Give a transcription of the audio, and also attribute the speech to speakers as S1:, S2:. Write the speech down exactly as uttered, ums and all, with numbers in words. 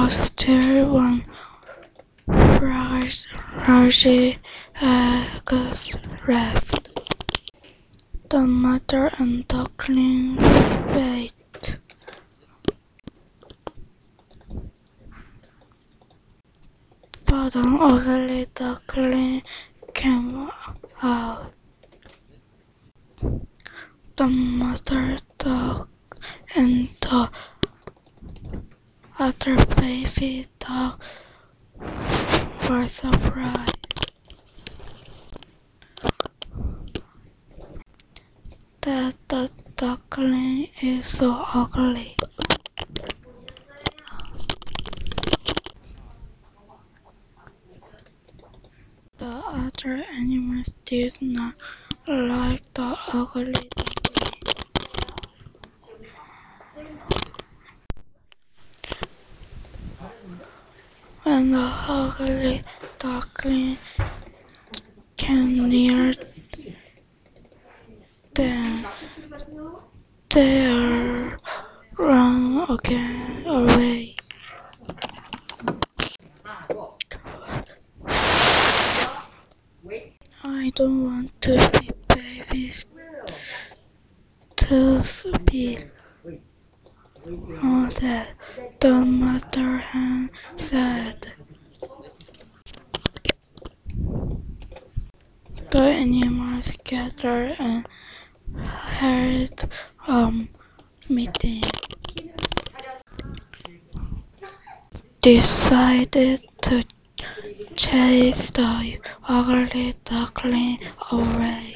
S1: was there one large, large egg left. The mother and duckling wait. But an ugly duckling came out. The mother duck and the other baby duck were surprised. That the duckling is so ugly. The other animals did not like the ugly duckling. When the ugly duckling came near them, they ran again away. I don't want to be babies to be all that, the mother hen said. The animals gathered and held a meeting. Decided to chase the ugly duckling away.